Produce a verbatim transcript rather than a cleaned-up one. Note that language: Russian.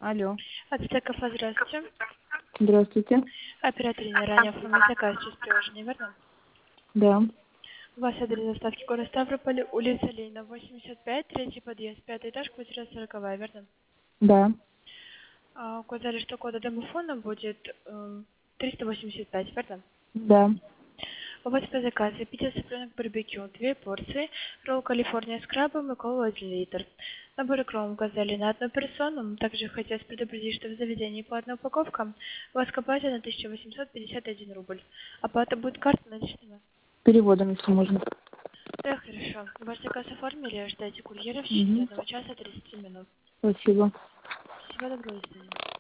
Алло. От кафе, здравствуйте. Здравствуйте. Оператор не ранее оформил заказ через приложение, верно? Да. У вас адрес доставки город Ставрополь, улица Ленина, восемьдесят пять, третий подъезд, пятый этаж, квартира сороковая, верно? Да. А, указали, что кода домофона будет эм, триста восемьдесят пять, верно? Да. У вас по заказу пицца цыпленок барбекю, две порции, ролл Калифорния с крабом и кола один литр. Набор икром указали на одну персону. Также хотелось предупредить, что в заведении по одной упаковкам у вас копаете на тысяча восемьсот пятьдесят один рубль. Оплата будет карта наличными. Переводом, если можно. Да, хорошо. Ваш заказ оформили, ждайте курьера в течение Угу. одного часа тридцати минут. Спасибо. Всего доброго, до свидания.